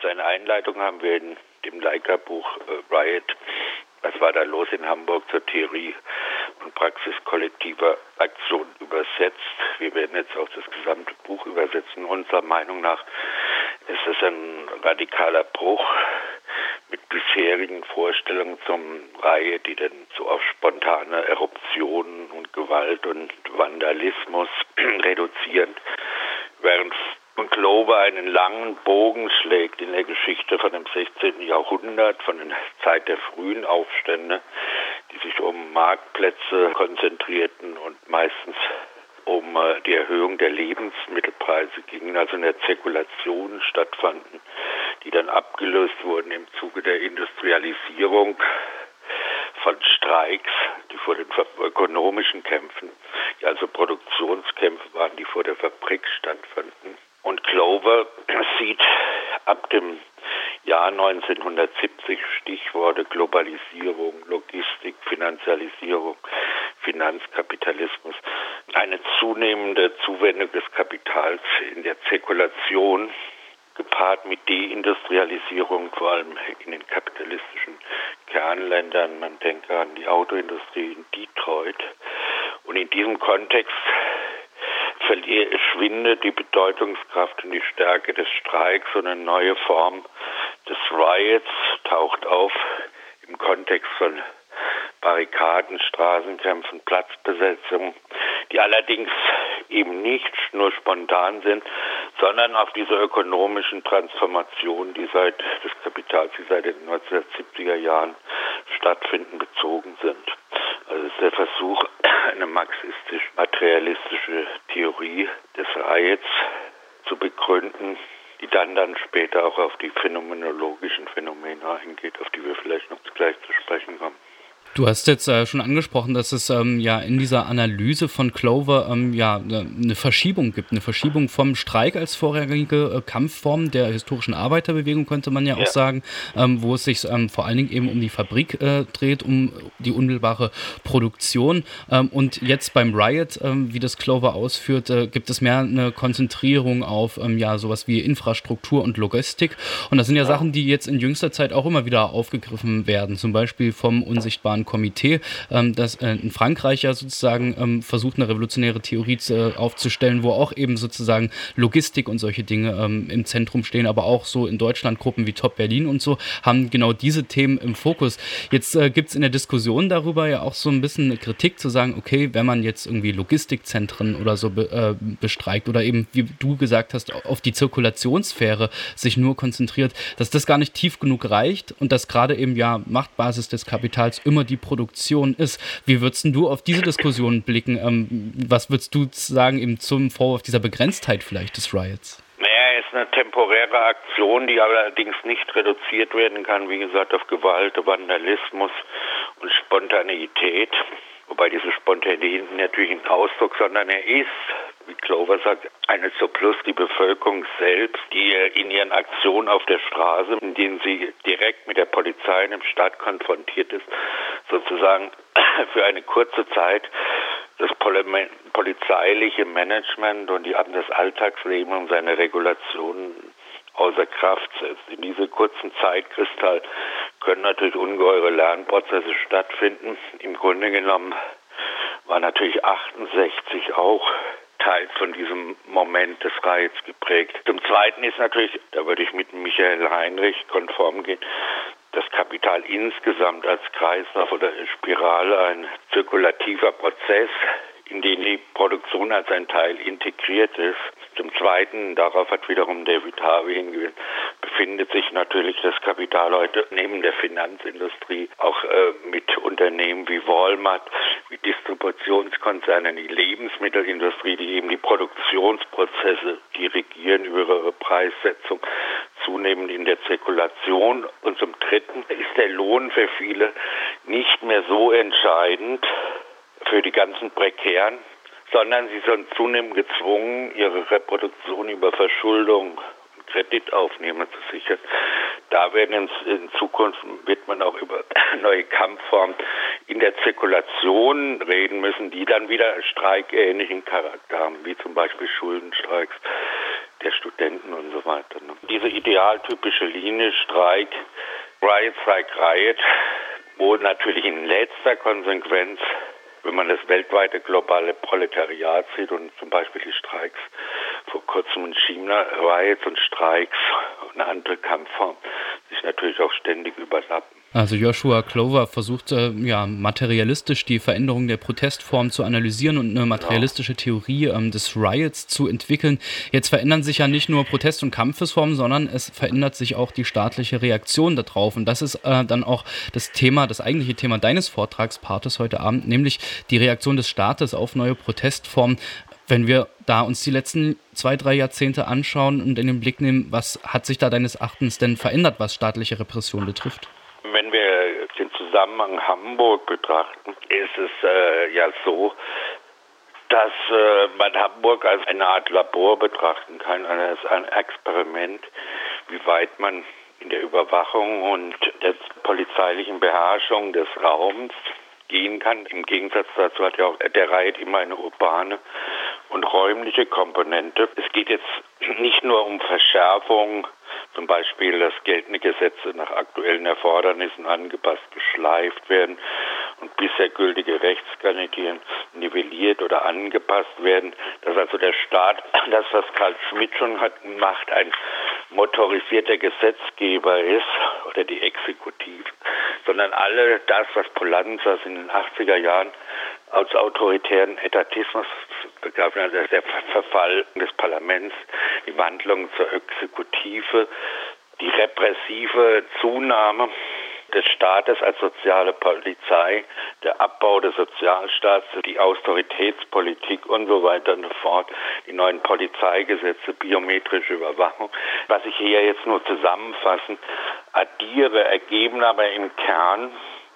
Seine Einleitung haben wir in dem Leica-Buch Riot, was war da los in Hamburg, zur Theorie und Praxis kollektiver Aktion übersetzt. Wir werden jetzt auch das gesamte Buch übersetzen. Unserer Meinung nach ist es ein radikaler Bruch mit bisherigen Vorstellungen zum Riot, die dann so auf spontane Eruptionen und Gewalt und Vandalismus reduzieren, während Clover einen langen Bogen schlägt in der Geschichte von dem 16. Jahrhundert, von der Zeit der frühen Aufstände, die sich um Marktplätze konzentrierten und meistens um die Erhöhung der Lebensmittelpreise gingen, also in der Zirkulation stattfanden, die dann abgelöst wurden im Zuge der Industrialisierung von Streiks, die vor den ökonomischen Kämpfen, die also Produktionskämpfe waren, die vor der Fabrik stattfanden. Und Clover sieht ab dem Jahr 1970 Stichworte Globalisierung, Logistik, Finanzialisierung, Finanzkapitalismus, eine zunehmende Zuwendung des Kapitals in der Zirkulation, gepaart mit Deindustrialisierung, vor allem in den kapitalistischen Kernländern. Man denke an die Autoindustrie in Detroit. Und in diesem Kontext schwindet die Bedeutungskraft und die Stärke des Streiks und eine neue Form des Riots taucht auf im Kontext von Barrikaden, Straßenkämpfen, Platzbesetzungen, die allerdings eben nicht nur spontan sind, sondern auf diese ökonomischen Transformationen, die seit den 1970er Jahren stattfinden, bezogen sind. Also es ist der Versuch, eine marxistisch-materialistische Theorie des Riots zu begründen, die dann später auch auf die phänomenologischen Phänomene eingeht, auf die wir vielleicht noch gleich zu sprechen kommen. Du hast jetzt schon angesprochen, dass es in dieser Analyse von Clover eine Verschiebung gibt, eine Verschiebung vom Streik als vorherige Kampfform der historischen Arbeiterbewegung, könnte man ja auch sagen, wo es sich vor allen Dingen eben um die Fabrik dreht, um die unmittelbare Produktion. Und jetzt beim Riot, wie das Clover ausführt, gibt es mehr eine Konzentrierung auf sowas wie Infrastruktur und Logistik. Und das sind ja Sachen, die jetzt in jüngster Zeit auch immer wieder aufgegriffen werden, zum Beispiel vom unsichtbaren Komitee, das in Frankreich ja sozusagen versucht, eine revolutionäre Theorie aufzustellen, wo auch eben sozusagen Logistik und solche Dinge im Zentrum stehen, aber auch so in Deutschland Gruppen wie Top Berlin und so haben genau diese Themen im Fokus. Jetzt gibt es in der Diskussion darüber ja auch so ein bisschen eine Kritik zu sagen, okay, wenn man jetzt irgendwie Logistikzentren oder so bestreikt oder eben, wie du gesagt hast, auf die Zirkulationssphäre sich nur konzentriert, dass das gar nicht tief genug reicht und dass gerade eben Machtbasis des Kapitals immer die Produktion ist. Wie würdest du auf diese Diskussion blicken? Was würdest du sagen eben zum Vorwurf dieser Begrenztheit vielleicht des Riots? Naja, es ist eine temporäre Aktion, die allerdings nicht reduziert werden kann, wie gesagt, auf Gewalt, Vandalismus und Spontaneität. Wobei diese Spontaneität natürlich ein Ausdruck, sondern er ist, wie Clover sagt, eine Surplus, die Bevölkerung selbst, die in ihren Aktionen auf der Straße, in denen sie direkt mit der Polizei in der Stadt konfrontiert ist, sozusagen für eine kurze Zeit das polizeiliche Management und das Alltagsleben und seine Regulationen außer Kraft setzt. In diesem kurzen Zeitkristall können natürlich ungeheure Lernprozesse stattfinden. Im Grunde genommen war natürlich 68 auch Teil von diesem Moment des Riots geprägt. Zum Zweiten ist natürlich, da würde ich mit Michael Heinrich konform gehen, das Kapital insgesamt als Kreislauf oder Spirale ein zirkulativer Prozess, in den die Produktion als ein Teil integriert ist. Zum Zweiten, darauf hat wiederum David Harvey hingewiesen, befindet sich natürlich das Kapital heute neben der Finanzindustrie auch mit Unternehmen wie Walmart, wie Distributionskonzernen, die Lebensmittelindustrie, die eben die Produktionsprozesse dirigieren über ihre Preissetzung, zunehmend in der Zirkulation. Und zum Dritten ist der Lohn für viele nicht mehr so entscheidend für die ganzen Prekären, sondern sie sind zunehmend gezwungen, ihre Reproduktion über Verschuldung und Kreditaufnahme zu sichern. Da werden in Zukunft wird man auch über neue Kampfformen in der Zirkulation reden müssen, die dann wieder streikähnlichen Charakter haben, wie zum Beispiel Schuldenstreiks, der Studenten und so weiter. Diese idealtypische Linie Streik, Riot, Strike, Riot, wo natürlich in letzter Konsequenz, wenn man das weltweite globale Proletariat sieht und zum Beispiel die Streiks vor kurzem in China, Riots und Streiks und eine andere Kampfform sich natürlich auch ständig überlappen. Also Joshua Clover versucht materialistisch die Veränderung der Protestform zu analysieren und eine materialistische Theorie des Riots zu entwickeln. Jetzt verändern sich ja nicht nur Protest- und Kampfesformen, sondern es verändert sich auch die staatliche Reaktion darauf. Und das ist dann auch das eigentliche Thema deines Vortragspartes heute Abend, nämlich die Reaktion des Staates auf neue Protestformen. Wenn wir da uns die letzten 2-3 Jahrzehnte anschauen und in den Blick nehmen, was hat sich da deines Erachtens denn verändert, was staatliche Repression betrifft? Wenn wir den Zusammenhang Hamburg betrachten, ist es so, dass man Hamburg als eine Art Labor betrachten kann, als ein Experiment, wie weit man in der Überwachung und der polizeilichen Beherrschung des Raums gehen kann. Im Gegensatz dazu hat ja auch der Riot immer eine urbane und räumliche Komponente. Es geht jetzt nicht nur um Verschärfung, zum Beispiel, dass geltende Gesetze nach aktuellen Erfordernissen angepasst, geschleift werden und bisher gültige Rechtsgarantien nivelliert oder angepasst werden, dass also der Staat, das was Carl Schmitt schon macht, ein motorisierter Gesetzgeber ist oder die Exekutive, sondern alle das, was Polanzas in den 80er Jahren als autoritären Etatismus begriffen hat, also der Verfall des Parlaments, die Wandlung zur Exekutive, die repressive Zunahme des Staates als soziale Polizei, der Abbau des Sozialstaats, die Austeritätspolitik und so weiter und so fort, die neuen Polizeigesetze, biometrische Überwachung. Was ich hier jetzt nur zusammenfassen addiere, ergeben aber im Kern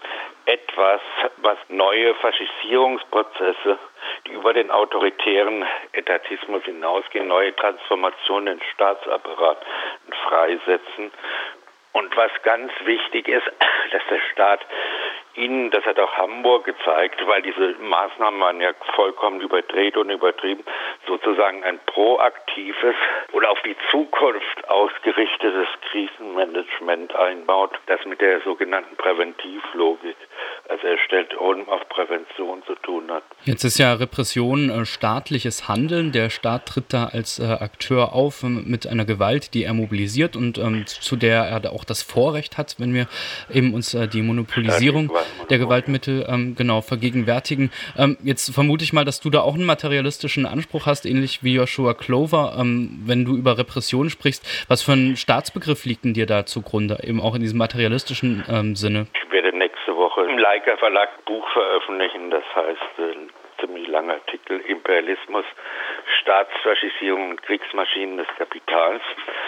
etwas, was neue Faschisierungsprozesse, die über den autoritären Etatismus hinausgehen, neue Transformationen in den Staatsapparat freisetzen. Und was ganz wichtig ist, dass der Staat ihnen, das hat auch Hamburg gezeigt, weil diese Maßnahmen waren ja vollkommen überdreht und übertrieben, sozusagen ein proaktives oder auf die Zukunft ausgerichtetes Krisenmanagement einbaut, das mit der sogenannten Präventivlogik, also er stellt auf Prävention zu tun hat. Jetzt ist ja Repression staatliches Handeln. Der Staat tritt da als Akteur auf mit einer Gewalt, die er mobilisiert und zu der er auch das Vorrecht hat, wenn wir eben uns die Monopolisierung der Gewaltmittel vergegenwärtigen. Jetzt vermute ich mal, dass du da auch einen materialistischen Anspruch hast, ähnlich wie Joshua Clover, wenn du über Repression sprichst. Was für ein Staatsbegriff liegt denn dir da zugrunde, eben auch in diesem materialistischen Sinne? Ich werde nächste Woche im Leica Verlag ein Buch veröffentlichen, das heißt ein ziemlich langer Artikel, Imperialismus, Staatsfaschisierung und Kriegsmaschinen des Kapitals.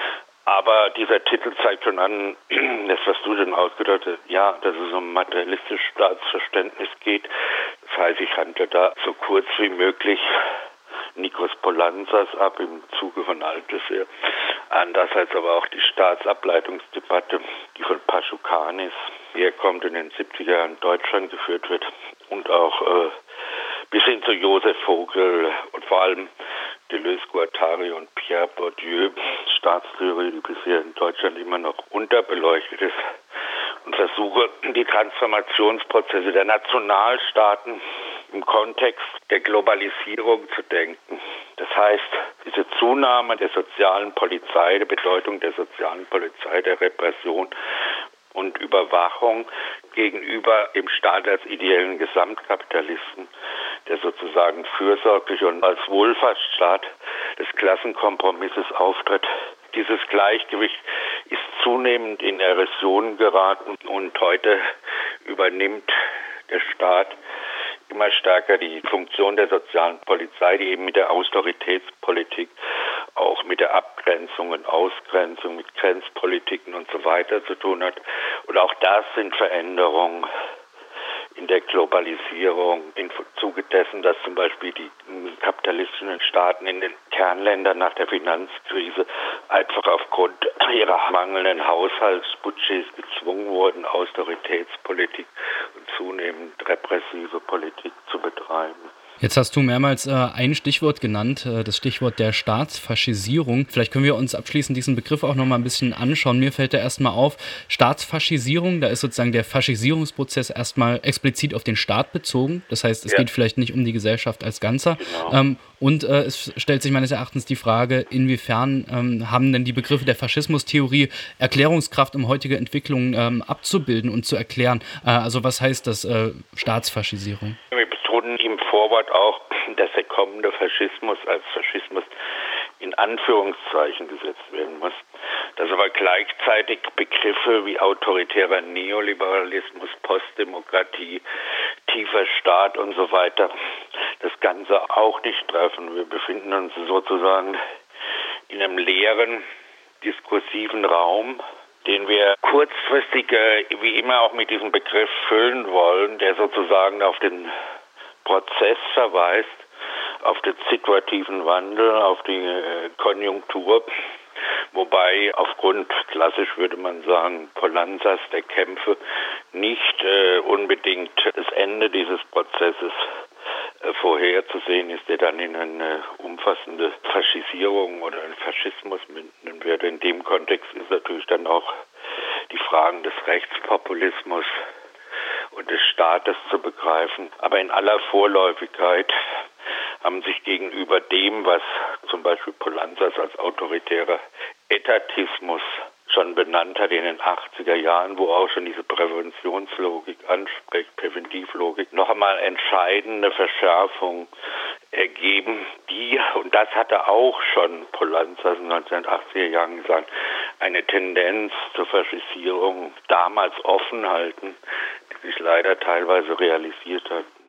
Aber dieser Titel zeigt schon an, das, was du schon ausgedeutet hast, ja, dass es um materialistisches Staatsverständnis geht. Das heißt, ich handle da so kurz wie möglich Nikos Polanzas ab im Zuge von Althusser. Andererseits aber auch die Staatsableitungsdebatte, die von Paschukanis herkommt und in den 70er Jahren in Deutschland geführt wird. Und auch bis hin zu Josef Vogel und vor allem Deleuze, Guattari und Pierre Bourdieu, Staatstheorie, die bisher in Deutschland immer noch unterbeleuchtet ist, und versuche, die Transformationsprozesse der Nationalstaaten im Kontext der Globalisierung zu denken. Das heißt, diese Zunahme der sozialen Polizei, der Bedeutung der sozialen Polizei, der Repression und Überwachung gegenüber dem Staat als ideellen Gesamtkapitalisten, der sozusagen fürsorglich und als Wohlfahrtsstaat des Klassenkompromisses auftritt. Dieses Gleichgewicht ist zunehmend in Erosion geraten und heute übernimmt der Staat immer stärker die Funktion der sozialen Polizei, die eben mit der Austeritätspolitik, auch mit der Abgrenzung und Ausgrenzung, mit Grenzpolitiken und so weiter zu tun hat. Und auch das sind Veränderungen in der Globalisierung, im Zuge dessen, dass zum Beispiel die kapitalistischen Staaten in den Kernländern nach der Finanzkrise einfach aufgrund ihrer mangelnden Haushaltsbudgets gezwungen wurden, Austeritätspolitik und zunehmend repressive Politik zu betreiben. Jetzt hast du mehrmals ein Stichwort genannt, das Stichwort der Staatsfaschisierung. Vielleicht können wir uns abschließend diesen Begriff auch noch mal ein bisschen anschauen. Mir fällt da erstmal auf, Staatsfaschisierung, da ist sozusagen der Faschisierungsprozess erstmal explizit auf den Staat bezogen. Das heißt, es geht vielleicht nicht um die Gesellschaft als Ganzer. Genau. Und es stellt sich meines Erachtens die Frage, inwiefern haben denn die Begriffe der Faschismustheorie Erklärungskraft, um heutige Entwicklungen abzubilden und zu erklären? Also was heißt das Staatsfaschisierung? Wir betonen im Vorwort auch, dass der kommende Faschismus als Faschismus in Anführungszeichen gesetzt werden muss, dass aber gleichzeitig Begriffe wie autoritärer Neoliberalismus, Postdemokratie, tiefer Staat und so weiter das Ganze auch nicht treffen. Wir befinden uns sozusagen in einem leeren, diskursiven Raum, den wir kurzfristig wie immer auch mit diesem Begriff füllen wollen, der sozusagen auf den Prozess verweist, auf den situativen Wandel, auf die Konjunktur, wobei aufgrund, klassisch würde man sagen, Polanzas der Kämpfe nicht unbedingt das Ende dieses Prozesses vorherzusehen ist, der dann in eine umfassende Faschisierung oder einen Faschismus münden wird. In dem Kontext ist natürlich dann auch die Fragen des Rechtspopulismus und des Staates zu begreifen. Aber in aller Vorläufigkeit haben sich gegenüber dem, was zum Beispiel Polanzas als autoritärer Etatismus schon benannt hat in den 80er Jahren, wo auch schon diese Präventionslogik anspricht, Präventivlogik, noch einmal entscheidende Verschärfungen ergeben, die, und das hatte auch schon Polanzas in den 1980er Jahren gesagt, eine Tendenz zur Faschisierung damals offen halten, die sich leider teilweise realisiert hat.